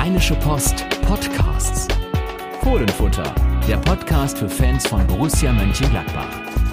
Rheinische Post Podcasts. Fohlenfutter, der Podcast für Fans von Borussia Mönchengladbach.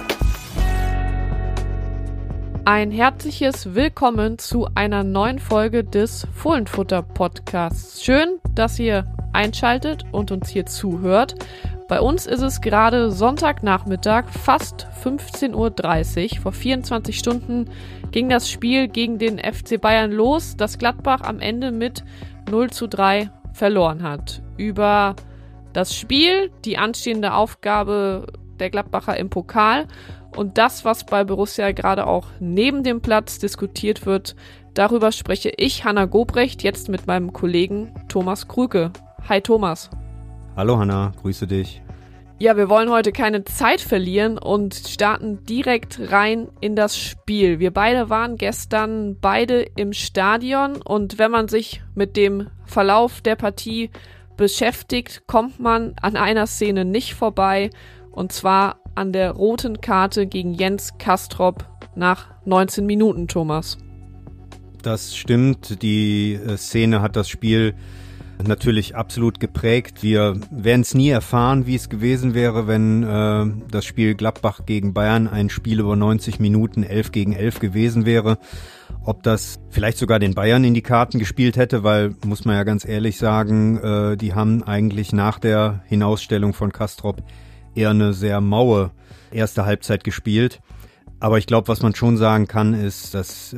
Ein herzliches Willkommen zu einer neuen Folge des Fohlenfutter Podcasts. Schön, dass ihr einschaltet und uns hier zuhört. Bei uns ist es gerade Sonntagnachmittag, fast 15:30 Uhr. Vor 24 Stunden ging das Spiel gegen den FC Bayern los, das Gladbach am Ende mit 0:3 verloren hat. Über das Spiel, die anstehende Aufgabe der Gladbacher im Pokal und das, was bei Borussia gerade auch neben dem Platz diskutiert wird, darüber spreche ich, Hanna Gobrecht, jetzt mit meinem Kollegen Thomas Krüke. Hi Thomas. Hallo Hanna, grüße dich. Ja, wir wollen heute keine Zeit verlieren und starten direkt rein in das Spiel. Wir beide waren gestern im Stadion und wenn man sich mit dem Verlauf der Partie beschäftigt, kommt man an einer Szene nicht vorbei, und zwar an der roten Karte gegen Jens Castrop nach 19 Minuten, Thomas. Das stimmt, die Szene hat das Spiel natürlich absolut geprägt. Wir werden es nie erfahren, wie es gewesen wäre, wenn das Spiel Gladbach gegen Bayern ein Spiel über 90 Minuten 11 gegen 11 gewesen wäre. Ob das vielleicht sogar den Bayern in die Karten gespielt hätte, weil, muss man ja ganz ehrlich sagen, die haben eigentlich nach der Hinausstellung von Castrop eher eine sehr maue erste Halbzeit gespielt. Aber ich glaube, was man schon sagen kann, ist, dass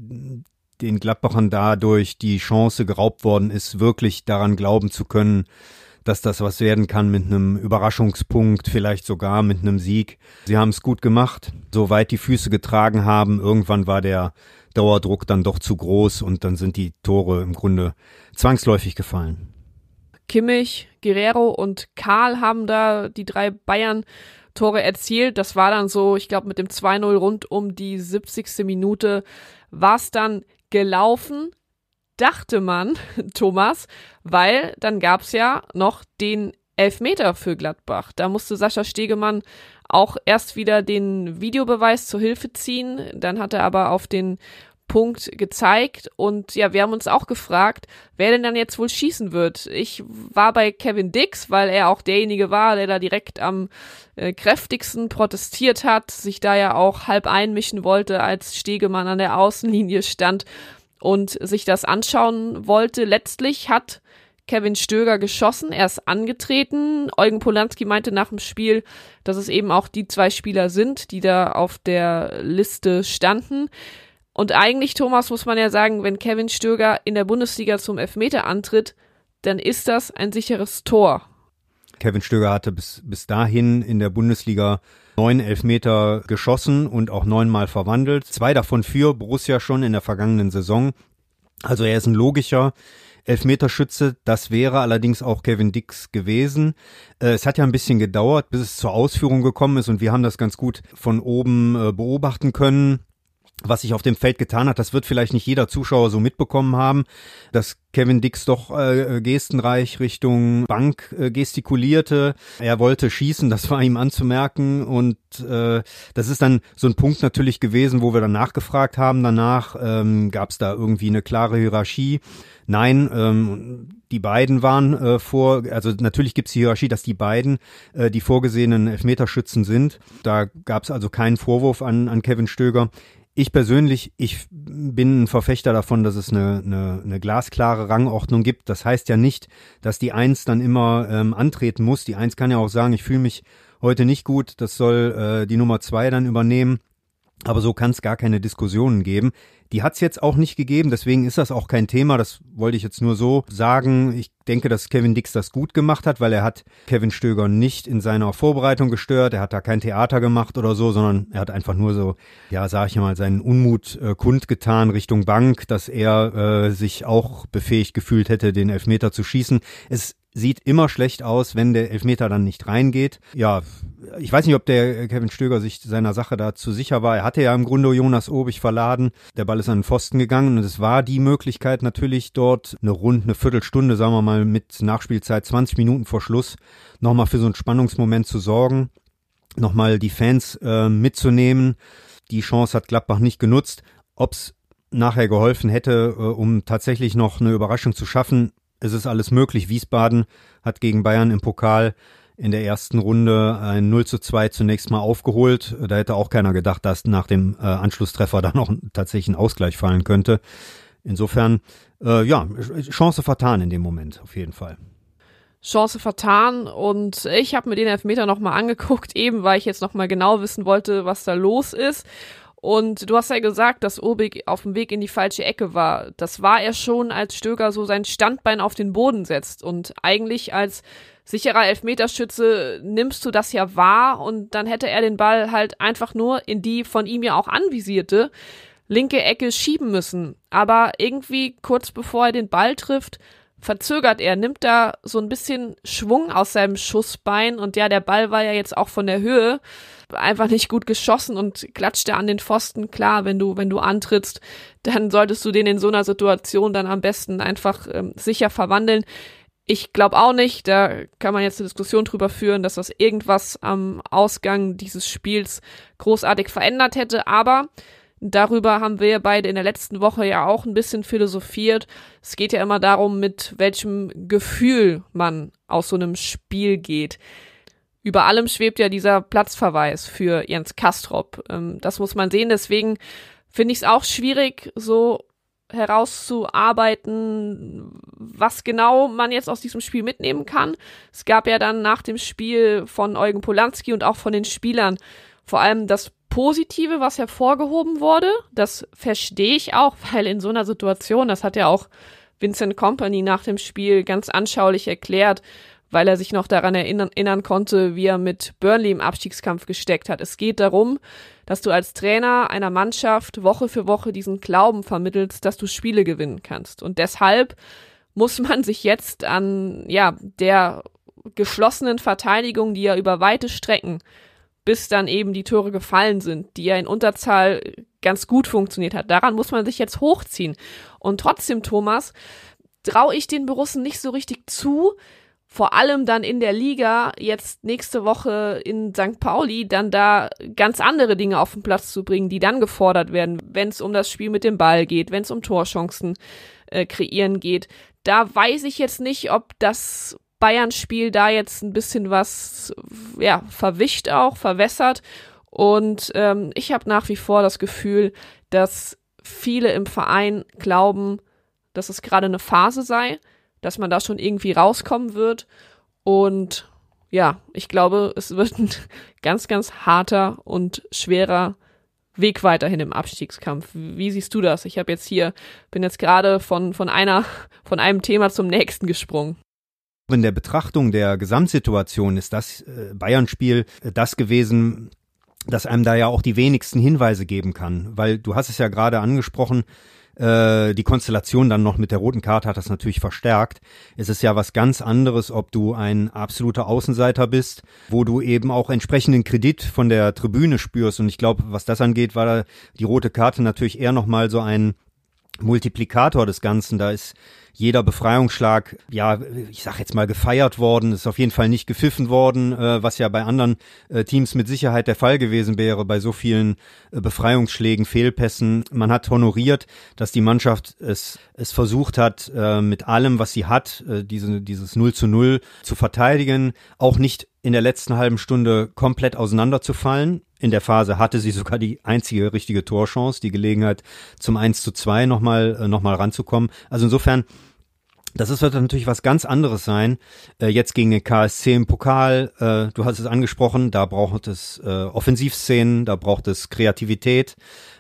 den Gladbachern dadurch die Chance geraubt worden ist, wirklich daran glauben zu können, dass das was werden kann mit einem Überraschungspunkt, vielleicht sogar mit einem Sieg. Sie haben es gut gemacht, soweit die Füße getragen haben. Irgendwann war der Dauerdruck dann doch zu groß und dann sind die Tore im Grunde zwangsläufig gefallen. Kimmich, Guerrero und Karl haben da die 3 Bayern-Tore erzielt. Das war dann so, ich glaube mit dem 2:0 rund um die 70. Minute war es dann gelaufen, dachte man, Thomas, weil dann gab es ja noch den Elfmeter für Gladbach. Da musste Sascha Stegemann auch erst wieder den Videobeweis zur Hilfe ziehen, dann hat er aber auf den Punkt gezeigt und ja, wir haben uns auch gefragt, wer denn dann jetzt wohl schießen wird. Ich war bei Kevin Dix, weil er auch derjenige war, der da direkt am kräftigsten protestiert hat, sich da ja auch halb einmischen wollte, als Stegemann an der Außenlinie stand und sich das anschauen wollte. Letztlich hat Kevin Stöger geschossen, er ist angetreten. Eugen Polanski meinte nach dem Spiel, dass es eben auch die 2 Spieler sind, die da auf der Liste standen. Und eigentlich, Thomas, muss man ja sagen, wenn Kevin Stöger in der Bundesliga zum Elfmeter antritt, dann ist das ein sicheres Tor. Kevin Stöger hatte bis dahin in der Bundesliga 9 Elfmeter geschossen und auch 9-mal verwandelt. 2 davon für Borussia schon in der vergangenen Saison. Also er ist ein logischer Elfmeterschütze. Das wäre allerdings auch Kevin Dix gewesen. Es hat ja ein bisschen gedauert, bis es zur Ausführung gekommen ist und wir haben das ganz gut von oben beobachten können. Was sich auf dem Feld getan hat, das wird vielleicht nicht jeder Zuschauer so mitbekommen haben, dass Kevin Dix doch gestenreich Richtung Bank gestikulierte. Er wollte schießen, das war ihm anzumerken und das ist dann so ein Punkt natürlich gewesen, wo wir dann nachgefragt haben. Danach gab es da irgendwie eine klare Hierarchie. Nein, die beiden waren also natürlich gibt es die Hierarchie, dass die beiden die vorgesehenen Elfmeterschützen sind. Da gab es also keinen Vorwurf an Kevin Stöger. Ich persönlich, ich bin ein Verfechter davon, dass es eine glasklare Rangordnung gibt. Das heißt ja nicht, dass die 1 dann immer antreten muss. Die 1 kann ja auch sagen, ich fühle mich heute nicht gut, das soll die Nummer 2 dann übernehmen. Aber so kann es gar keine Diskussionen geben. Die hat es jetzt auch nicht gegeben, deswegen ist das auch kein Thema. Das wollte ich jetzt nur so sagen. Ich denke, dass Kevin Dix das gut gemacht hat, weil er hat Kevin Stöger nicht in seiner Vorbereitung gestört. Er hat da kein Theater gemacht oder so, sondern er hat einfach nur so, ja, sag ich mal, seinen Unmut kundgetan Richtung Bank, dass er sich auch befähigt gefühlt hätte, den Elfmeter zu schießen. Es sieht immer schlecht aus, wenn der Elfmeter dann nicht reingeht. Ja, ich weiß nicht, ob der Kevin Stöger sich seiner Sache da zu sicher war. Er hatte ja im Grunde Jonas Obig verladen. Der Ball ist an den Pfosten gegangen und es war die Möglichkeit natürlich dort eine Viertelstunde, sagen wir mal mit Nachspielzeit, 20 Minuten vor Schluss, nochmal für so einen Spannungsmoment zu sorgen, nochmal die Fans mitzunehmen. Die Chance hat Gladbach nicht genutzt. Ob's nachher geholfen hätte, um tatsächlich noch eine Überraschung zu schaffen, es ist alles möglich. Wiesbaden hat gegen Bayern im Pokal in der ersten Runde ein 0:2 zunächst mal aufgeholt. Da hätte auch keiner gedacht, dass nach dem Anschlusstreffer dann noch tatsächlich ein Ausgleich fallen könnte. Insofern, Chance vertan in dem Moment, auf jeden Fall. Chance vertan, und ich habe mir den Elfmeter nochmal angeguckt, eben weil ich jetzt nochmal genau wissen wollte, was da los ist. Und du hast ja gesagt, dass Urbik auf dem Weg in die falsche Ecke war. Das war er schon, als Stöger so sein Standbein auf den Boden setzt. Und eigentlich als sicherer Elfmeterschütze nimmst du das ja wahr, und dann hätte er den Ball halt einfach nur in die von ihm ja auch anvisierte linke Ecke schieben müssen. Aber irgendwie kurz bevor er den Ball trifft, verzögert er, nimmt da so ein bisschen Schwung aus seinem Schussbein, und ja, der Ball war ja jetzt auch von der Höhe einfach nicht gut geschossen und klatschte an den Pfosten. Klar, wenn du antrittst, dann solltest du den in so einer Situation dann am besten einfach sicher verwandeln. Ich glaube auch nicht, da kann man jetzt eine Diskussion drüber führen, dass das irgendwas am Ausgang dieses Spiels großartig verändert hätte, aber darüber haben wir beide in der letzten Woche ja auch ein bisschen philosophiert. Es geht ja immer darum, mit welchem Gefühl man aus so einem Spiel geht. Über allem schwebt ja dieser Platzverweis für Jens Kastrop. Das muss man sehen, deswegen finde ich es auch schwierig, so herauszuarbeiten, was genau man jetzt aus diesem Spiel mitnehmen kann. Es gab ja dann nach dem Spiel von Eugen Polanski und auch von den Spielern vor allem das Positive, was hervorgehoben wurde. Das verstehe ich auch, weil in so einer Situation, das hat ja auch Vincent Kompany nach dem Spiel ganz anschaulich erklärt, weil er sich noch daran erinnern konnte, wie er mit Burnley im Abstiegskampf gesteckt hat. Es geht darum, dass du als Trainer einer Mannschaft Woche für Woche diesen Glauben vermittelst, dass du Spiele gewinnen kannst. Und deshalb muss man sich jetzt an der geschlossenen Verteidigung, die ja über weite Strecken, bis dann eben die Tore gefallen sind, die ja in Unterzahl ganz gut funktioniert hat, daran muss man sich jetzt hochziehen. Und trotzdem, Thomas, traue ich den Borussen nicht so richtig zu, vor allem dann in der Liga, jetzt nächste Woche in St. Pauli, dann da ganz andere Dinge auf den Platz zu bringen, die dann gefordert werden, wenn es um das Spiel mit dem Ball geht, wenn es um Torchancen kreieren geht. Da weiß ich jetzt nicht, ob das Bayern-Spiel da jetzt ein bisschen was verwischt auch, verwässert. Und ich habe nach wie vor das Gefühl, dass viele im Verein glauben, dass es gerade eine Phase sei, dass man da schon irgendwie rauskommen wird. Und ja, ich glaube, es wird ein ganz, ganz harter und schwerer Weg weiterhin im Abstiegskampf. Wie siehst du das? Bin jetzt gerade von einem Thema zum nächsten gesprungen. In der Betrachtung der Gesamtsituation ist das Bayern-Spiel das gewesen, das einem da ja auch die wenigsten Hinweise geben kann. Weil du hast es ja gerade angesprochen, die Konstellation dann noch mit der roten Karte hat das natürlich verstärkt. Es ist ja was ganz anderes, ob du ein absoluter Außenseiter bist, wo du eben auch entsprechenden Kredit von der Tribüne spürst. Und ich glaube, was das angeht, war da die rote Karte natürlich eher nochmal so ein Multiplikator des Ganzen. Da ist jeder Befreiungsschlag, ich sag jetzt mal, gefeiert worden, ist auf jeden Fall nicht gepfiffen worden, was ja bei anderen Teams mit Sicherheit der Fall gewesen wäre, bei so vielen Befreiungsschlägen, Fehlpässen. Man hat honoriert, dass die Mannschaft es versucht hat, mit allem, was sie hat, dieses 0:0 zu verteidigen, auch nicht in der letzten halben Stunde komplett auseinanderzufallen. In der Phase hatte sie sogar die einzige richtige Torchance, die Gelegenheit zum 1:2 nochmal ranzukommen. Also insofern, wird natürlich was ganz anderes sein, jetzt gegen den KSC im Pokal. Du hast es angesprochen, da braucht es Offensivszenen, da braucht es Kreativität.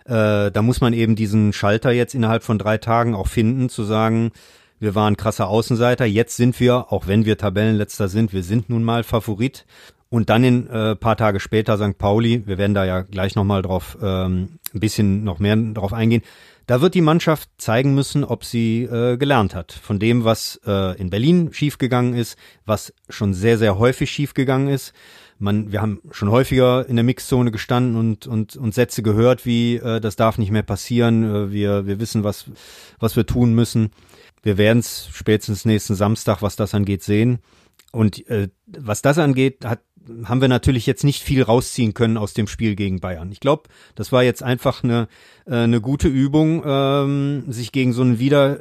Da muss man eben diesen Schalter jetzt innerhalb von 3 Tagen auch finden, zu sagen, wir waren krasser Außenseiter, jetzt sind wir, auch wenn wir Tabellenletzter sind, wir sind nun mal Favorit. Und dann in paar Tage später St. Pauli, wir werden da ja gleich nochmal drauf ein bisschen noch mehr drauf eingehen, da wird die Mannschaft zeigen müssen, ob sie gelernt hat von dem, was in Berlin schiefgegangen ist, was schon sehr, sehr häufig schiefgegangen ist. Wir haben schon häufiger in der Mixzone gestanden und Sätze gehört wie, das darf nicht mehr passieren, wir wissen, was wir tun müssen. Wir werden es spätestens nächsten Samstag, was das angeht, sehen. Und was das angeht, hat haben wir natürlich jetzt nicht viel rausziehen können aus dem Spiel gegen Bayern. Ich glaube, das war jetzt einfach eine gute Übung, sich gegen so einen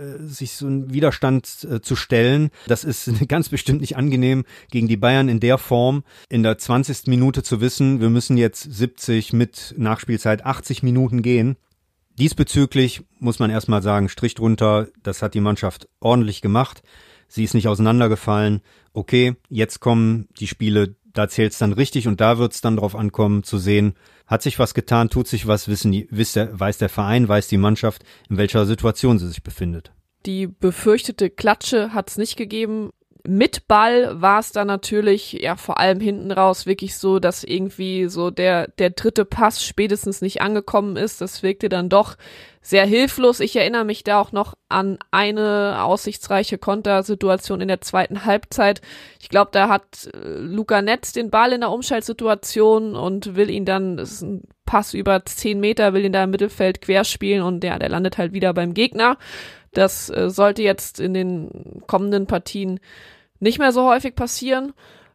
Widerstand zu stellen. Das ist ganz bestimmt nicht angenehm, gegen die Bayern in der Form in der 20. Minute zu wissen, wir müssen jetzt 70 mit Nachspielzeit 80 Minuten gehen. Diesbezüglich muss man erstmal sagen, Strich drunter, das hat die Mannschaft ordentlich gemacht. Sie ist nicht auseinandergefallen. Okay, jetzt kommen die Spiele, da zählt's dann richtig und da wird's dann drauf ankommen zu sehen, hat sich was getan, tut sich was, weiß der Verein, weiß die Mannschaft, in welcher Situation sie sich befindet. Die befürchtete Klatsche hat's nicht gegeben. Mit Ball war es dann natürlich, ja, vor allem hinten raus wirklich so, dass irgendwie so der dritte Pass spätestens nicht angekommen ist. Das wirkte dann doch sehr hilflos. Ich erinnere mich da auch noch an eine aussichtsreiche Kontersituation in der zweiten Halbzeit. Ich glaube, da hat Luca Netz den Ball in der Umschaltsituation und will ihn dann, das ist ein Pass über 10 Meter, will ihn da im Mittelfeld querspielen und der landet halt wieder beim Gegner. Das sollte jetzt in den kommenden Partien nicht mehr so häufig passieren.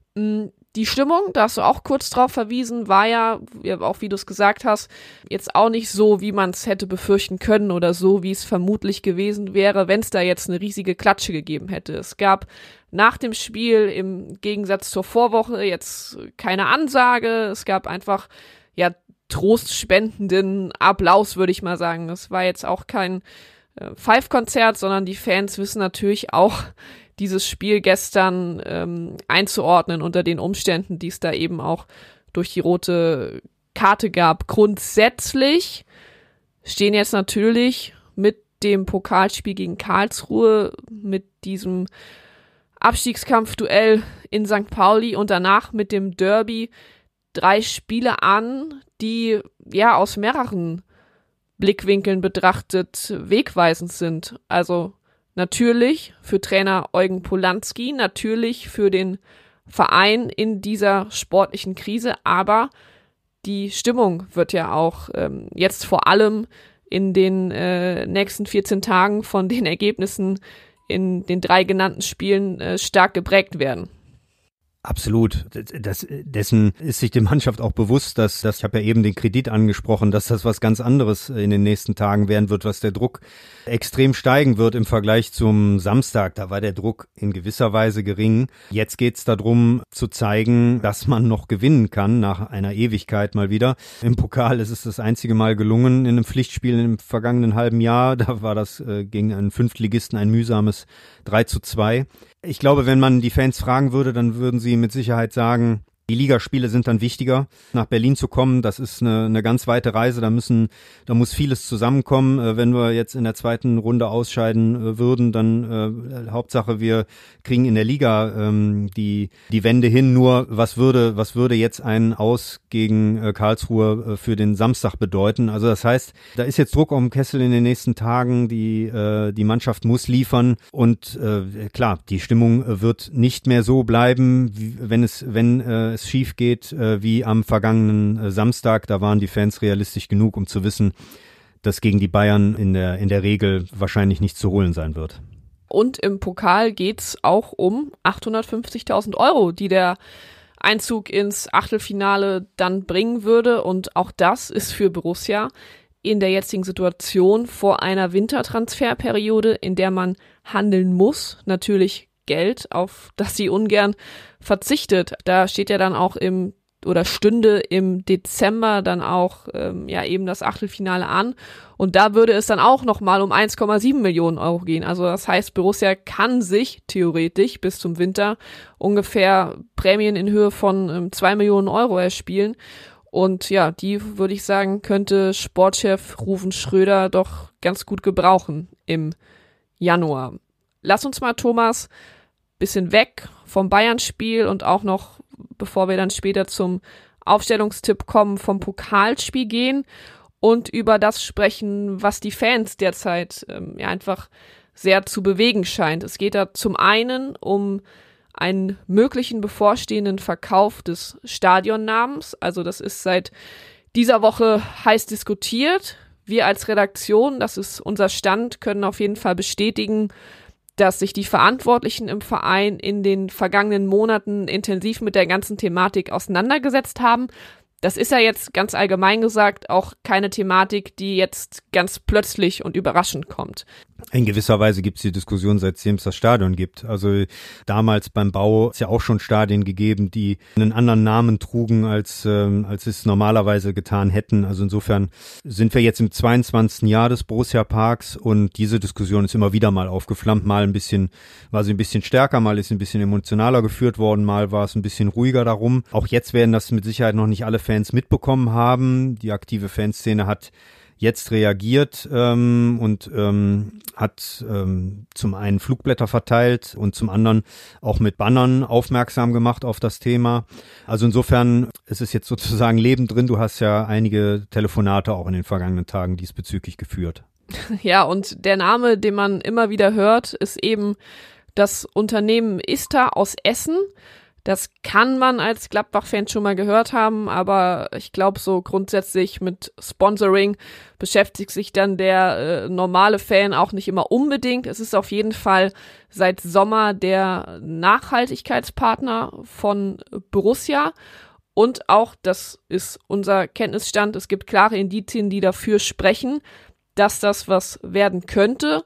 Die Stimmung, da hast du auch kurz drauf verwiesen, war ja, auch wie du es gesagt hast, jetzt auch nicht so, wie man es hätte befürchten können oder so, wie es vermutlich gewesen wäre, wenn es da jetzt eine riesige Klatsche gegeben hätte. Es gab nach dem Spiel im Gegensatz zur Vorwoche jetzt keine Ansage. Es gab einfach, ja, trostspendenden Applaus, würde ich mal sagen. Es war jetzt auch kein Pfeifkonzert, sondern die Fans wissen natürlich auch, dieses Spiel gestern einzuordnen unter den Umständen, die es da eben auch durch die rote Karte gab. Grundsätzlich stehen jetzt natürlich mit dem Pokalspiel gegen Karlsruhe, mit diesem Abstiegskampfduell in St. Pauli und danach mit dem Derby 3 Spiele an, die ja aus mehreren Blickwinkeln betrachtet wegweisend sind. Also natürlich für Trainer Eugen Polanski, natürlich für den Verein in dieser sportlichen Krise, aber die Stimmung wird ja auch jetzt vor allem in den nächsten 14 Tagen von den Ergebnissen in den 3 genannten Spielen stark geprägt werden. Absolut. Dessen ist sich die Mannschaft auch bewusst, dass ich habe ja eben den Kredit angesprochen, dass das was ganz anderes in den nächsten Tagen werden wird, was der Druck extrem steigen wird im Vergleich zum Samstag. Da war der Druck in gewisser Weise gering. Jetzt geht's darum zu zeigen, dass man noch gewinnen kann nach einer Ewigkeit mal wieder. Im Pokal ist es das einzige Mal gelungen in einem Pflichtspiel im vergangenen halben Jahr. Da war das gegen einen Fünftligisten ein mühsames 3:2. Ich glaube, wenn man die Fans fragen würde, dann würden sie mit Sicherheit sagen, die Ligaspiele sind dann wichtiger. Nach Berlin zu kommen, das ist eine ganz weite Reise, da muss vieles zusammenkommen. Wenn wir jetzt in der zweiten Runde ausscheiden würden, dann Hauptsache wir kriegen in der Liga die Wende hin. Nur was würde jetzt ein Aus gegen Karlsruhe für den Samstag bedeuten? Also das heißt, da ist jetzt Druck auf dem Kessel in den nächsten Tagen, die Mannschaft muss liefern und klar, die Stimmung wird nicht mehr so bleiben, wenn es schief geht wie am vergangenen Samstag. Da waren die Fans realistisch genug, um zu wissen, dass gegen die Bayern in der Regel wahrscheinlich nichts zu holen sein wird. Und im Pokal geht's auch um 850.000 Euro, die der Einzug ins Achtelfinale dann bringen würde. Und auch das ist für Borussia in der jetzigen Situation vor einer Wintertransferperiode, in der man handeln muss, natürlich Geld, auf das sie ungern verzichtet. Da steht ja dann auch stünde im Dezember dann auch eben das Achtelfinale an. Und da würde es dann auch nochmal um 1,7 Millionen Euro gehen. Also das heißt, Borussia kann sich theoretisch bis zum Winter ungefähr Prämien in Höhe von 2 Millionen Euro erspielen. Und ja, die, würde ich sagen, könnte Sportchef Ruven Schröder doch ganz gut gebrauchen im Januar. Lass uns mal, Thomas, bisschen weg vom Bayern-Spiel und auch noch, bevor wir dann später zum Aufstellungstipp kommen, vom Pokalspiel gehen und über das sprechen, was die Fans derzeit einfach sehr zu bewegen scheint. Es geht da zum einen um einen möglichen bevorstehenden Verkauf des Stadionnamens. Also das ist seit dieser Woche heiß diskutiert. Wir als Redaktion, das ist unser Stand, können auf jeden Fall bestätigen, dass sich die Verantwortlichen im Verein in den vergangenen Monaten intensiv mit der ganzen Thematik auseinandergesetzt haben. Das ist ja jetzt ganz allgemein gesagt auch keine Thematik, die jetzt ganz plötzlich und überraschend kommt. In gewisser Weise gibt es die Diskussion, seitdem es das Stadion gibt. Also damals beim Bau ist ja auch schon Stadien gegeben, die einen anderen Namen trugen, als es normalerweise getan hätten. Also insofern sind wir jetzt im 22. Jahr des Borussia Parks und diese Diskussion ist immer wieder mal aufgeflammt. Mal war sie ein bisschen stärker, mal ist sie ein bisschen emotionaler geführt worden, mal war es ein bisschen ruhiger darum. Auch jetzt werden das mit Sicherheit noch nicht alle Fans mitbekommen haben. Die aktive Fanszene hat jetzt reagiert und hat zum einen Flugblätter verteilt und zum anderen auch mit Bannern aufmerksam gemacht auf das Thema. Also insofern ist es jetzt sozusagen Leben drin. Du hast ja einige Telefonate auch in den vergangenen Tagen diesbezüglich geführt. Ja, und der Name, den man immer wieder hört, ist eben das Unternehmen ISTA aus Essen. Das kann man als Gladbach-Fan schon mal gehört haben, aber ich glaube, so grundsätzlich mit Sponsoring beschäftigt sich dann der normale Fan auch nicht immer unbedingt. Es ist auf jeden Fall seit Sommer der Nachhaltigkeitspartner von Borussia und auch, das ist unser Kenntnisstand, es gibt klare Indizien, die dafür sprechen, dass das was werden könnte.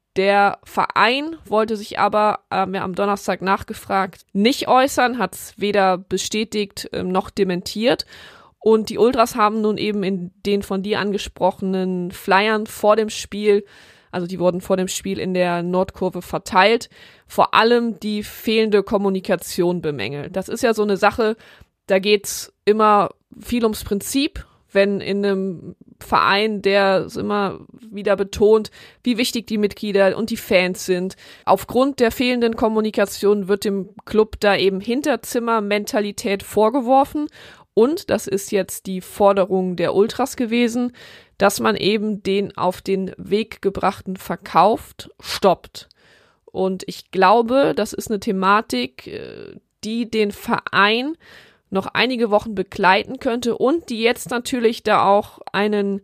Der Verein wollte sich aber, haben wir am Donnerstag nachgefragt, nicht äußern, hat es weder bestätigt noch dementiert. Und die Ultras haben nun eben in den von dir angesprochenen Flyern vor dem Spiel, also die wurden vor dem Spiel in der Nordkurve verteilt, vor allem die fehlende Kommunikation bemängelt. Das ist ja so eine Sache, da geht's immer viel ums Prinzip. Wenn in einem Verein, der es immer wieder betont, wie wichtig die Mitglieder und die Fans sind. Aufgrund der fehlenden Kommunikation wird dem Club da eben Hinterzimmermentalität vorgeworfen. Und das ist jetzt die Forderung der Ultras gewesen, dass man eben den auf den Weg gebrachten Verkauf stoppt. Und ich glaube, das ist eine Thematik, die den Verein noch einige Wochen begleiten könnte und die jetzt natürlich da auch einen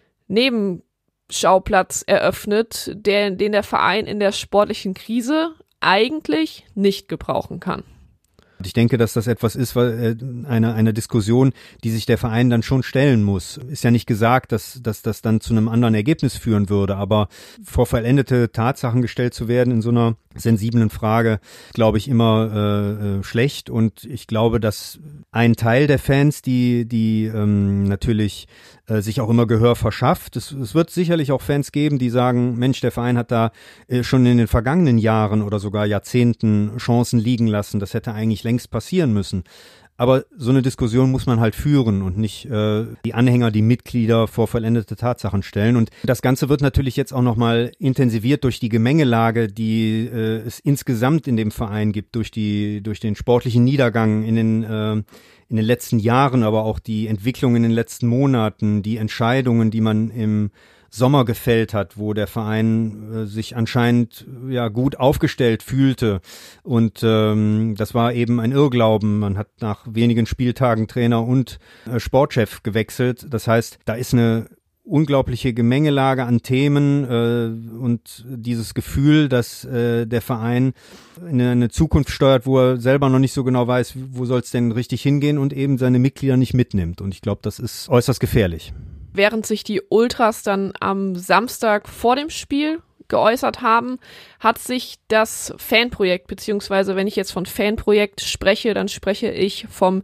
Nebenschauplatz eröffnet, den der Verein in der sportlichen Krise eigentlich nicht gebrauchen kann. Ich denke, dass das etwas ist, eine Diskussion, die sich der Verein dann schon stellen muss. Ist ja nicht gesagt, dass das dann zu einem anderen Ergebnis führen würde, aber vor vollendete Tatsachen gestellt zu werden in so einer sensiblen Frage, glaube ich, immer schlecht. Und ich glaube, dass ein Teil der Fans, die natürlich sich auch immer Gehör verschafft. Es wird sicherlich auch Fans geben, die sagen, Mensch, der Verein hat da schon in den vergangenen Jahren oder sogar Jahrzehnten Chancen liegen lassen. Das hätte eigentlich längst passieren müssen. Aber so eine Diskussion muss man halt führen und nicht die Anhänger, die Mitglieder vor vollendete Tatsachen stellen. Und das Ganze wird natürlich jetzt auch nochmal intensiviert durch die Gemengelage, die es insgesamt in dem Verein gibt, durch den sportlichen Niedergang in den letzten Jahren, aber auch die Entwicklung in den letzten Monaten, die Entscheidungen, die man im Sommer gefällt hat, wo der Verein sich anscheinend ja gut aufgestellt fühlte und das war eben ein Irrglauben. Man hat nach wenigen Spieltagen Trainer und Sportchef gewechselt. Das heißt, da ist eine unglaubliche Gemengelage an Themen und dieses Gefühl, dass der Verein in eine Zukunft steuert, wo er selber noch nicht so genau weiß, wo soll es denn richtig hingehen und eben seine Mitglieder nicht mitnimmt. Und ich glaube, das ist äußerst gefährlich. Während sich die Ultras dann am Samstag vor dem Spiel geäußert haben, hat sich das Fanprojekt, beziehungsweise wenn ich jetzt von Fanprojekt spreche, dann spreche ich vom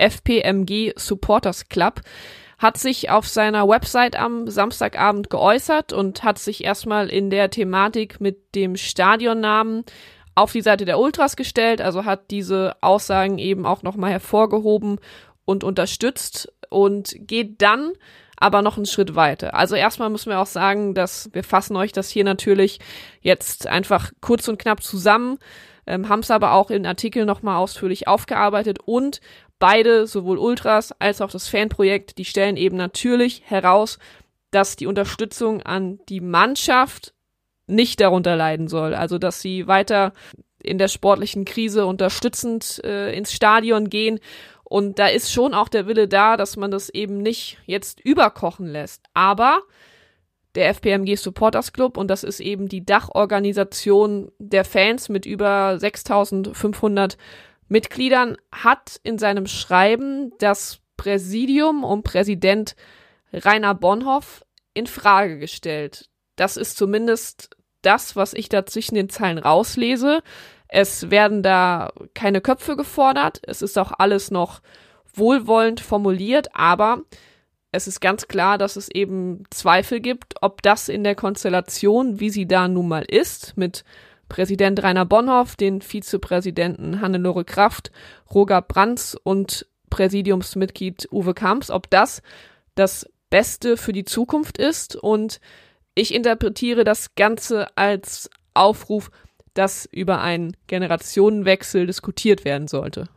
FPMG Supporters Club, hat sich auf seiner Website am Samstagabend geäußert und hat sich erstmal in der Thematik mit dem Stadionnamen auf die Seite der Ultras gestellt, also hat diese Aussagen eben auch nochmal hervorgehoben und unterstützt und geht dann aber noch einen Schritt weiter. Also erstmal müssen wir auch sagen, dass wir fassen euch das hier natürlich jetzt einfach kurz und knapp zusammen, haben es aber auch in Artikeln nochmal ausführlich aufgearbeitet und beide, sowohl Ultras als auch das Fanprojekt, die stellen eben natürlich heraus, dass die Unterstützung an die Mannschaft nicht darunter leiden soll. Also dass sie weiter in der sportlichen Krise unterstützend ins Stadion gehen. Und da ist schon auch der Wille da, dass man das eben nicht jetzt überkochen lässt. Aber der FPMG Supporters Club, und das ist eben die Dachorganisation der Fans mit über 6.500 Mitgliedern, hat in seinem Schreiben das Präsidium um Präsident Rainer Bonhoff in Frage gestellt. Das ist zumindest das, was ich da zwischen den Zeilen rauslese. Es werden da keine Köpfe gefordert, es ist auch alles noch wohlwollend formuliert, aber es ist ganz klar, dass es eben Zweifel gibt, ob das in der Konstellation, wie sie da nun mal ist, mit Präsident Rainer Bonhoff, den Vizepräsidenten Hannelore Kraft, Roger Brands und Präsidiumsmitglied Uwe Kamps, ob das Beste für die Zukunft ist. Und ich interpretiere das Ganze als Aufruf, dass über einen Generationenwechsel diskutiert werden sollte.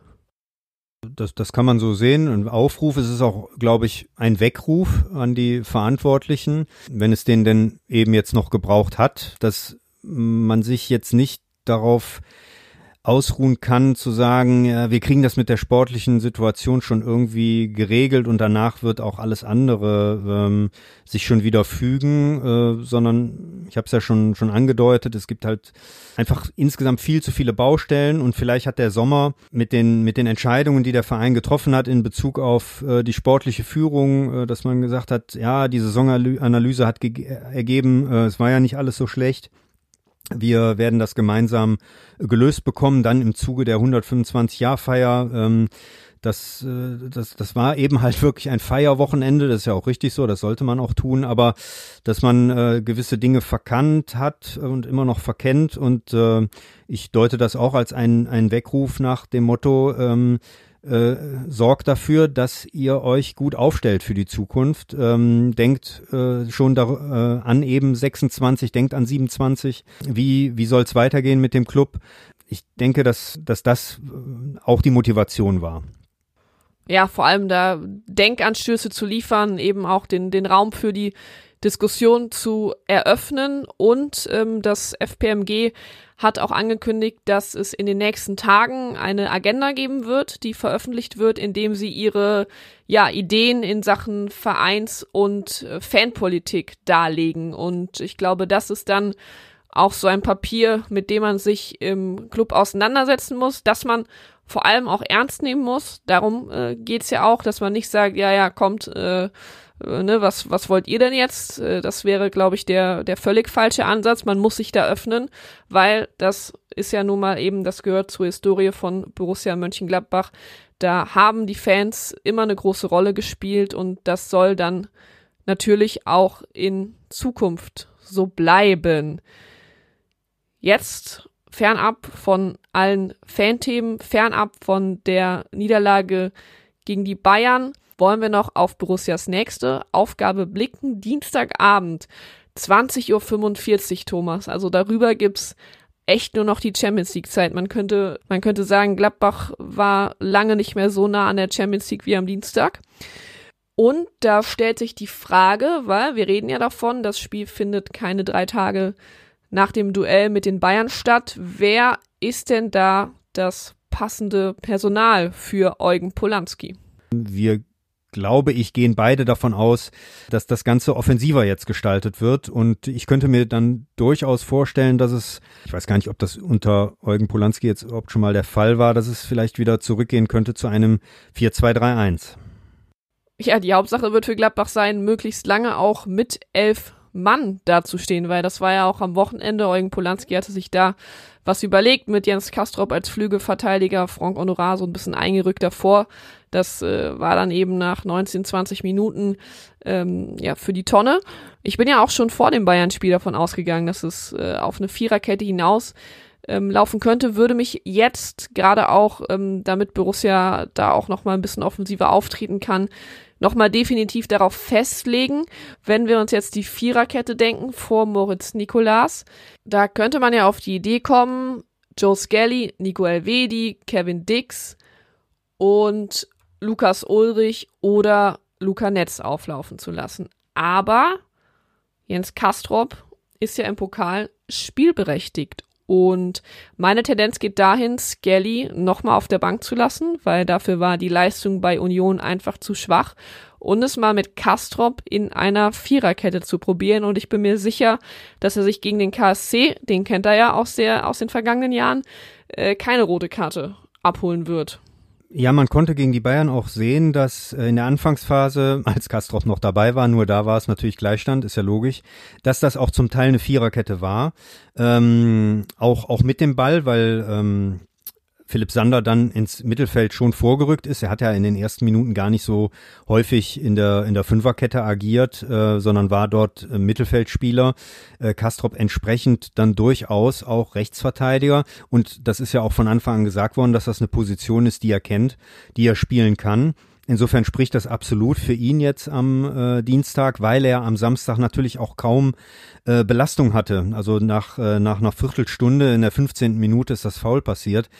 Das kann man so sehen. Ein Aufruf, es ist auch, glaube ich, ein Weckruf an die Verantwortlichen, wenn es den denn eben jetzt noch gebraucht hat, dass man sich jetzt nicht darauf ausruhen kann, zu sagen, ja, wir kriegen das mit der sportlichen Situation schon irgendwie geregelt und danach wird auch alles andere sich schon wieder fügen, sondern ich habe es ja schon angedeutet, es gibt halt einfach insgesamt viel zu viele Baustellen und vielleicht hat der Sommer mit den Entscheidungen, die der Verein getroffen hat in Bezug auf die sportliche Führung, dass man gesagt hat, ja, die Saisonanalyse hat ergeben, es war ja nicht alles so schlecht. Wir werden das gemeinsam gelöst bekommen, dann im Zuge der 125-Jahr-Feier. Das war eben halt wirklich ein Feierwochenende, das ist ja auch richtig so, das sollte man auch tun, aber dass man gewisse Dinge verkannt hat und immer noch verkennt und ich deute das auch als einen Weckruf nach dem Motto, sorgt dafür, dass ihr euch gut aufstellt für die Zukunft. Denkt schon an eben 26, denkt an 27. Wie soll es weitergehen mit dem Club? Ich denke, dass das auch die Motivation war. Ja, vor allem da Denkanstöße zu liefern, eben auch den Raum für die Diskussion zu eröffnen und das FPMG hat auch angekündigt, dass es in den nächsten Tagen eine Agenda geben wird, die veröffentlicht wird, indem sie ihre Ideen in Sachen Vereins- und Fanpolitik darlegen. Und ich glaube, das ist dann auch so ein Papier, mit dem man sich im Club auseinandersetzen muss, dass man vor allem auch ernst nehmen muss. Darum geht's ja auch, dass man nicht sagt, kommt, was wollt ihr denn jetzt? Das wäre, glaube ich, der völlig falsche Ansatz. Man muss sich da öffnen, weil das ist ja nun mal eben, das gehört zur Historie von Borussia Mönchengladbach. Da haben die Fans immer eine große Rolle gespielt und das soll dann natürlich auch in Zukunft so bleiben. Jetzt fernab von allen Fanthemen, fernab von der Niederlage gegen die Bayern, wollen wir noch auf Borussias nächste Aufgabe blicken. Dienstagabend, 20:45 Uhr, Thomas. Also darüber gibt's echt nur noch die Champions League Zeit. Man könnte sagen, Gladbach war lange nicht mehr so nah an der Champions League wie am Dienstag. Und da stellt sich die Frage, weil wir reden ja davon, das Spiel findet keine 3 Tage nach dem Duell mit den Bayern statt. Wer ist denn da das passende Personal für Eugen Polanski? Wir, glaube ich, gehen beide davon aus, dass das Ganze offensiver jetzt gestaltet wird und ich könnte mir dann durchaus vorstellen, dass es, ich weiß gar nicht, ob das unter Eugen Polanski jetzt überhaupt schon mal der Fall war, dass es vielleicht wieder zurückgehen könnte zu einem 4-2-3-1. Ja, die Hauptsache wird für Gladbach sein, möglichst lange auch mit 11 Mann dazustehen, weil das war ja auch am Wochenende, Eugen Polanski hatte sich da was überlegt mit Jens Kastrop als Flügelverteidiger, Franck Honorat so ein bisschen eingerückt davor. Das war dann eben nach 19, 20 Minuten für die Tonne. Ich bin ja auch schon vor dem Bayern-Spiel davon ausgegangen, dass es auf eine Viererkette hinaus laufen könnte, würde mich jetzt gerade auch, damit Borussia da auch nochmal ein bisschen offensiver auftreten kann, nochmal definitiv darauf festlegen, wenn wir uns jetzt die Viererkette denken vor Moritz Nicolas. Da könnte man ja auf die Idee kommen, Joe Skelly, Nico Elvedi, Kevin Dix und Lukas Ulrich oder Luca Netz auflaufen zu lassen. Aber Jens Kastrop ist ja im Pokal spielberechtigt. Und meine Tendenz geht dahin, Skelly nochmal auf der Bank zu lassen, weil dafür war die Leistung bei Union einfach zu schwach. und es mal mit Kastrop in einer Viererkette zu probieren. Und ich bin mir sicher, dass er sich gegen den KSC, den kennt er ja aus den vergangenen Jahren, keine rote Karte abholen wird. Ja, man konnte gegen die Bayern auch sehen, dass in der Anfangsphase, als Kastrop noch dabei war, nur da war es natürlich Gleichstand, ist ja logisch, dass das auch zum Teil eine Viererkette war, auch mit dem Ball, weil Philipp Sander dann ins Mittelfeld schon vorgerückt ist. Er hat ja in den ersten Minuten gar nicht so häufig in der Fünferkette agiert, sondern war dort Mittelfeldspieler. Kastrop entsprechend dann durchaus auch Rechtsverteidiger. Und das ist ja auch von Anfang an gesagt worden, dass das eine Position ist, die er kennt, die er spielen kann. Insofern spricht das absolut für ihn jetzt am Dienstag, weil er am Samstag natürlich auch kaum Belastung hatte. Also nach einer Viertelstunde in der 15. Minute ist das Foul passiert.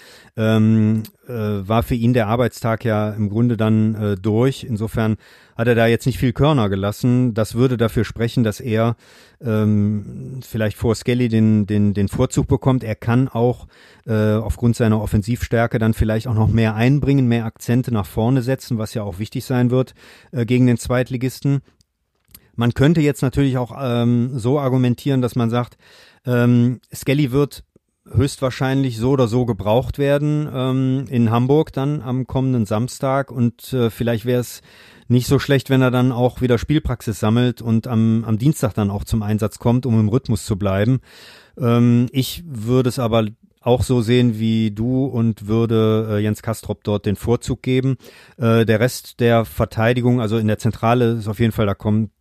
War für ihn der Arbeitstag ja im Grunde dann durch. Insofern hat er da jetzt nicht viel Körner gelassen. Das würde dafür sprechen, dass er vielleicht vor Skelly den Vorzug bekommt. Er kann auch aufgrund seiner Offensivstärke dann vielleicht auch noch mehr einbringen, mehr Akzente nach vorne setzen, was ja auch wichtig sein wird gegen den Zweitligisten. Man könnte jetzt natürlich auch so argumentieren, dass man sagt, Skelly wird höchstwahrscheinlich so oder so gebraucht werden in Hamburg dann am kommenden Samstag und vielleicht wäre es nicht so schlecht, wenn er dann auch wieder Spielpraxis sammelt und am Dienstag dann auch zum Einsatz kommt, um im Rhythmus zu bleiben. Ich würde es aber auch so sehen wie du und würde Jens Kastrop dort den Vorzug geben. Der Rest der Verteidigung, also in der Zentrale ist auf jeden Fall, da kommt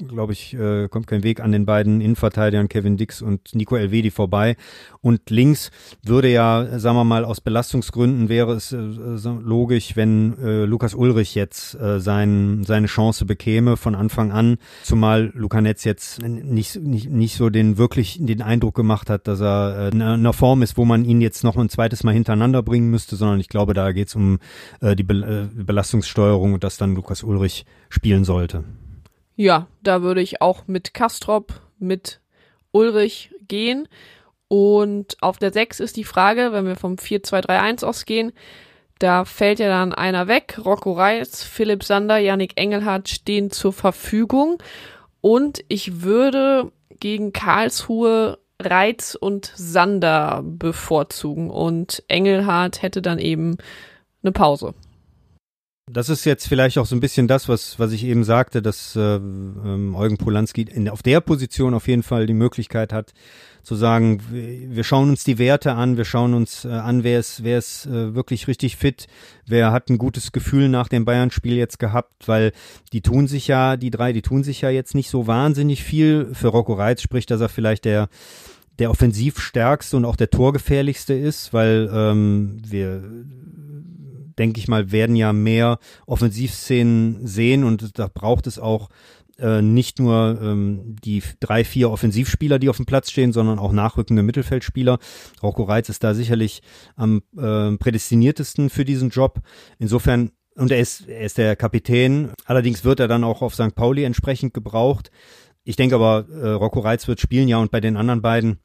kein Weg an den beiden Innenverteidigern Kevin Dix und Nico Elvedi vorbei. Und links würde ja, sagen wir mal, aus Belastungsgründen wäre es logisch, wenn Lukas Ullrich jetzt seine Chance bekäme von Anfang an, zumal Luca Netz jetzt nicht so den Eindruck gemacht hat, dass er in einer Form ist, wo man ihn jetzt noch ein zweites Mal hintereinander bringen müsste, sondern ich glaube, da geht es um die Belastungssteuerung und dass dann Lukas Ullrich spielen sollte. Ja, da würde ich auch mit Kastrop, mit Ullrich gehen. Und auf der 6 ist die Frage, wenn wir vom 4-2-3-1 ausgehen, da fällt ja dann einer weg. Rocco Reitz, Philipp Sander, Yannick Engelhardt stehen zur Verfügung. Und ich würde gegen Karlsruhe Reitz und Sander bevorzugen. Und Engelhardt hätte dann eben eine Pause. Das ist jetzt vielleicht auch so ein bisschen das, was ich eben sagte, dass Eugen Polanski auf der Position auf jeden Fall die Möglichkeit hat, zu sagen, wir schauen uns die Werte an, wir schauen uns an, wer ist wirklich richtig fit, wer hat ein gutes Gefühl nach dem Bayern-Spiel jetzt gehabt, weil die tun sich ja jetzt nicht so wahnsinnig viel. Für Rocco Reitz spricht, dass er vielleicht der offensiv stärkste und auch der torgefährlichste ist, weil wir, denke ich mal, werden ja mehr Offensivszenen sehen und da braucht es auch nicht nur die 3-4 Offensivspieler, die auf dem Platz stehen, sondern auch nachrückende Mittelfeldspieler. Rocco Reitz ist da sicherlich am prädestiniertesten für diesen Job. Insofern, und er ist der Kapitän, allerdings wird er dann auch auf St. Pauli entsprechend gebraucht. Ich denke aber, Rocco Reitz wird spielen, ja, und bei den anderen beiden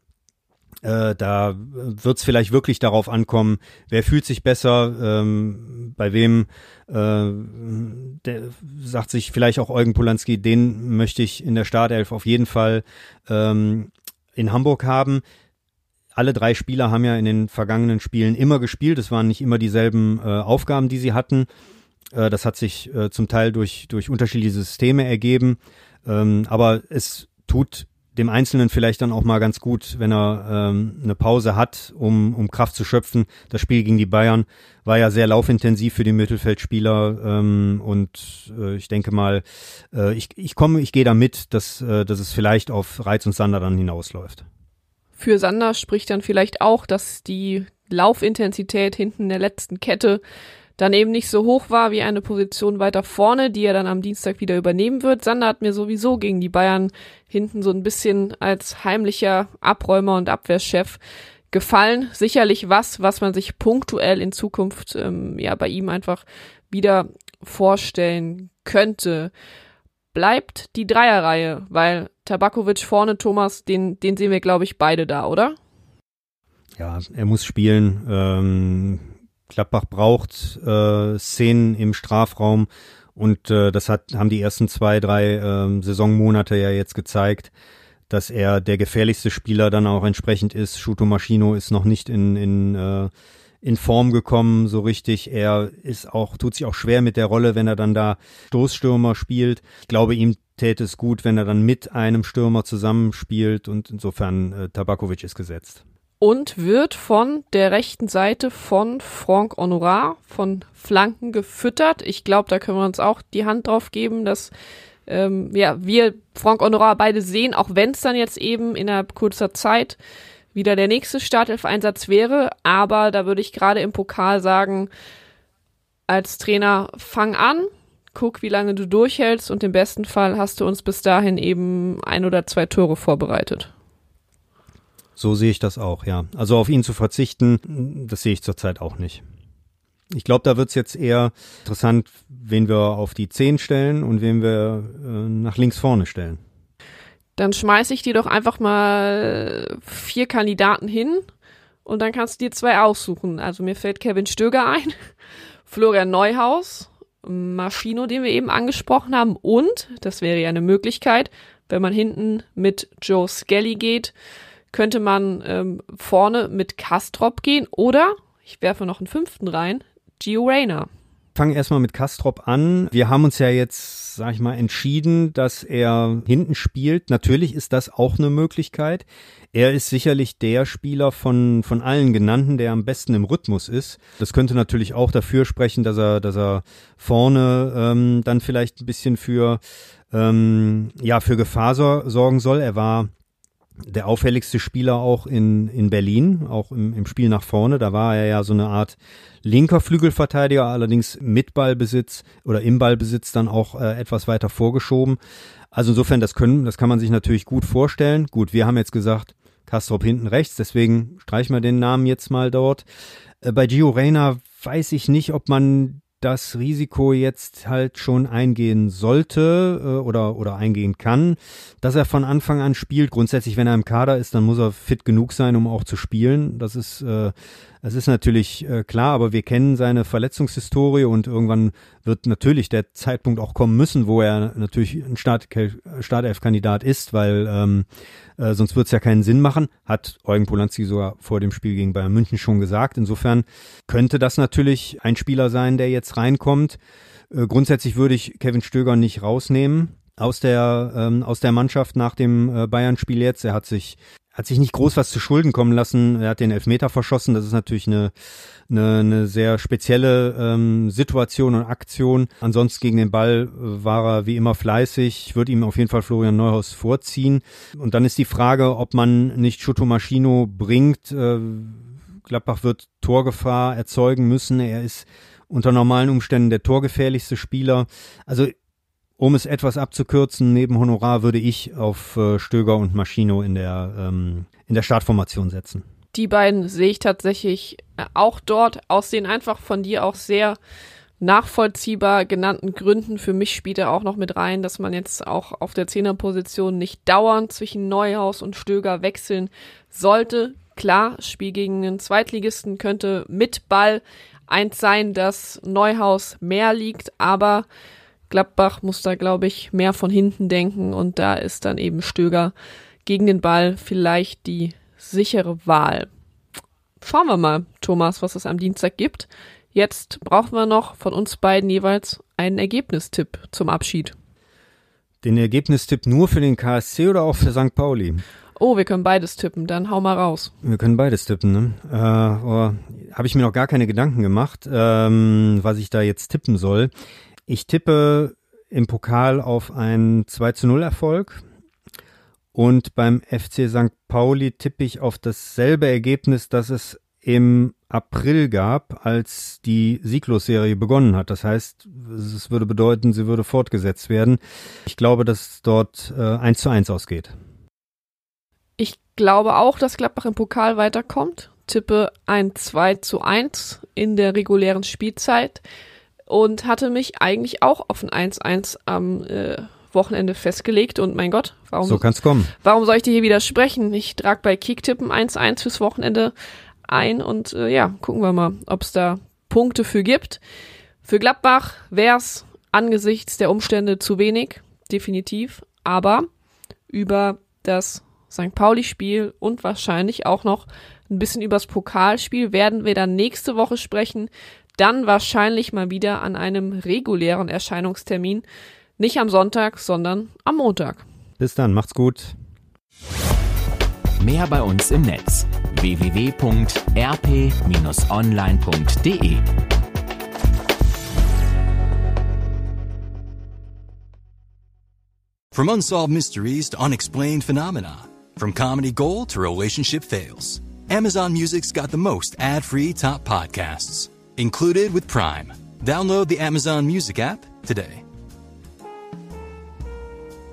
da wird es vielleicht wirklich darauf ankommen, wer fühlt sich besser, bei wem der sagt sich vielleicht auch Eugen Polanski, den möchte ich in der Startelf auf jeden Fall in Hamburg haben. Alle 3 Spieler haben ja in den vergangenen Spielen immer gespielt, es waren nicht immer dieselben Aufgaben, die sie hatten. Das hat sich zum Teil durch unterschiedliche Systeme ergeben, aber es tut dem Einzelnen vielleicht dann auch mal ganz gut, wenn er eine Pause hat, um Kraft zu schöpfen. Das Spiel gegen die Bayern war ja sehr laufintensiv für die Mittelfeldspieler und ich denke mal, ich gehe da mit, dass es vielleicht auf Reitz und Sander dann hinausläuft. Für Sander spricht dann vielleicht auch, dass die Laufintensität hinten in der letzten Kette dann eben nicht so hoch war wie eine Position weiter vorne, die er dann am Dienstag wieder übernehmen wird. Sander hat mir sowieso gegen die Bayern hinten so ein bisschen als heimlicher Abräumer und Abwehrchef gefallen. Sicherlich was man sich punktuell in Zukunft bei ihm einfach wieder vorstellen könnte. Bleibt die Dreierreihe, weil Tabakovic vorne, Thomas, den sehen wir, glaube ich, beide da, oder? Ja, er muss spielen. Gladbach braucht Szenen im Strafraum, Und das haben die ersten 2-3 Saisonmonate ja jetzt gezeigt, dass er der gefährlichste Spieler dann auch entsprechend ist. Shuto Machino ist noch nicht in Form gekommen, so richtig. Er tut sich auch schwer mit der Rolle, wenn er dann da Stoßstürmer spielt. Ich glaube, ihm täte es gut, wenn er dann mit einem Stürmer zusammenspielt, und insofern Tabakovic ist gesetzt. Und wird von der rechten Seite von Franck Honorat von Flanken gefüttert. Ich glaube, da können wir uns auch die Hand drauf geben, dass wir Franck Honorat beide sehen, auch wenn es dann jetzt eben innerhalb kurzer Zeit wieder der nächste Startelf-Einsatz wäre. Aber da würde ich gerade im Pokal sagen, als Trainer, fang an, guck, wie lange du durchhältst, und im besten Fall hast du uns bis dahin eben 1 oder 2 Tore vorbereitet. So sehe ich das auch, ja. Also auf ihn zu verzichten, das sehe ich zurzeit auch nicht. Ich glaube, da wird es jetzt eher interessant, wen wir auf die 10 stellen und wen wir nach links vorne stellen. Dann schmeiße ich dir doch einfach mal 4 Kandidaten hin und dann kannst du dir 2 aussuchen. Also mir fällt Kevin Stöger ein, Florian Neuhaus, Machino, den wir eben angesprochen haben, und, das wäre ja eine Möglichkeit, wenn man hinten mit Joe Skelly geht, könnte man vorne mit Kastrop gehen, oder, ich werfe noch einen 5. rein, Gio Reyna. Fangen erstmal mit Kastrop an. Wir haben uns ja jetzt, sag ich mal, entschieden, dass er hinten spielt. Natürlich ist das auch eine Möglichkeit. Er ist sicherlich der Spieler von allen genannten, der am besten im Rhythmus ist. Das könnte natürlich auch dafür sprechen, dass er vorne dann vielleicht ein bisschen für Gefahr sorgen soll. Er war der auffälligste Spieler auch in Berlin, auch im Spiel nach vorne. Da war er ja so eine Art linker Flügelverteidiger, allerdings mit Ballbesitz oder im Ballbesitz dann auch etwas weiter vorgeschoben. Also insofern, das kann man sich natürlich gut vorstellen. Gut, wir haben jetzt gesagt, Kastrop hinten rechts, deswegen streichen wir den Namen jetzt mal dort. Bei Gio Reyna weiß ich nicht, ob man das Risiko jetzt halt schon eingehen sollte oder eingehen kann, dass er von Anfang an spielt. Grundsätzlich, wenn er im Kader ist, dann muss er fit genug sein, um auch zu spielen. Das ist natürlich klar, aber wir kennen seine Verletzungshistorie und irgendwann wird natürlich der Zeitpunkt auch kommen müssen, wo er natürlich ein Startelf-Kandidat ist, weil sonst wird es ja keinen Sinn machen, hat Eugen Polanski sogar vor dem Spiel gegen Bayern München schon gesagt. Insofern könnte das natürlich ein Spieler sein, der jetzt reinkommt. Grundsätzlich würde ich Kevin Stöger nicht rausnehmen aus der Mannschaft nach dem Bayern-Spiel jetzt. Er hat sich nicht groß was zu Schulden kommen lassen. Er hat den Elfmeter verschossen. Das ist natürlich eine sehr spezielle Situation und Aktion. Ansonsten gegen den Ball war er wie immer fleißig. Ich würde ihm auf jeden Fall Florian Neuhaus vorziehen. Und dann ist die Frage, ob man nicht Shuto Machino bringt. Gladbach wird Torgefahr erzeugen müssen. Er ist unter normalen Umständen der torgefährlichste Spieler. Also um es etwas abzukürzen, neben Honorar würde ich auf Stöger und Machino in der Startformation setzen. Die beiden sehe ich tatsächlich auch dort, aus den einfach von dir auch sehr nachvollziehbar genannten Gründen. Für mich spielt er auch noch mit rein, dass man jetzt auch auf der 10er-Position nicht dauernd zwischen Neuhaus und Stöger wechseln sollte. Klar, Spiel gegen einen Zweitligisten könnte mit Ball eins sein, dass Neuhaus mehr liegt, aber Gladbach muss da, glaube ich, mehr von hinten denken, und da ist dann eben Stöger gegen den Ball vielleicht die sichere Wahl. Schauen wir mal, Thomas, was es am Dienstag gibt. Jetzt brauchen wir noch von uns beiden jeweils einen Ergebnistipp zum Abschied. Den Ergebnistipp nur für den KSC oder auch für St. Pauli? Oh, wir können beides tippen, dann hau mal raus. Wir können beides tippen, ne? Habe ich mir noch gar keine Gedanken gemacht, was ich da jetzt tippen soll. Ich tippe im Pokal auf einen 2:0 Erfolg, und beim FC St. Pauli tippe ich auf dasselbe Ergebnis, das es im April gab, als die Sieglosserie begonnen hat. Das heißt, es würde bedeuten, sie würde fortgesetzt werden. Ich glaube, dass es dort 1:1 ausgeht. Ich glaube auch, dass Gladbach im Pokal weiterkommt. Tippe ein 2:1 in der regulären Spielzeit. Und hatte mich eigentlich auch auf ein 1:1 am Wochenende festgelegt. Und mein Gott, so kann's kommen. Warum soll ich dir hier widersprechen? Ich trage bei Kicktippen 1:1 fürs Wochenende ein. Und gucken wir mal, ob es da Punkte für gibt. Für Gladbach wäre es angesichts der Umstände zu wenig, definitiv. Aber über das St. Pauli-Spiel und wahrscheinlich auch noch ein bisschen übers Pokalspiel werden wir dann nächste Woche sprechen. Dann wahrscheinlich mal wieder an einem regulären Erscheinungstermin. Nicht am Sonntag, sondern am Montag. Bis dann, macht's gut. Mehr bei uns im Netz www.rp-online.de. From unsolved mysteries to unexplained phenomena, from comedy gold to relationship fails, Amazon Music's got the most ad-free top podcasts, included with Prime. Download the Amazon Music app today.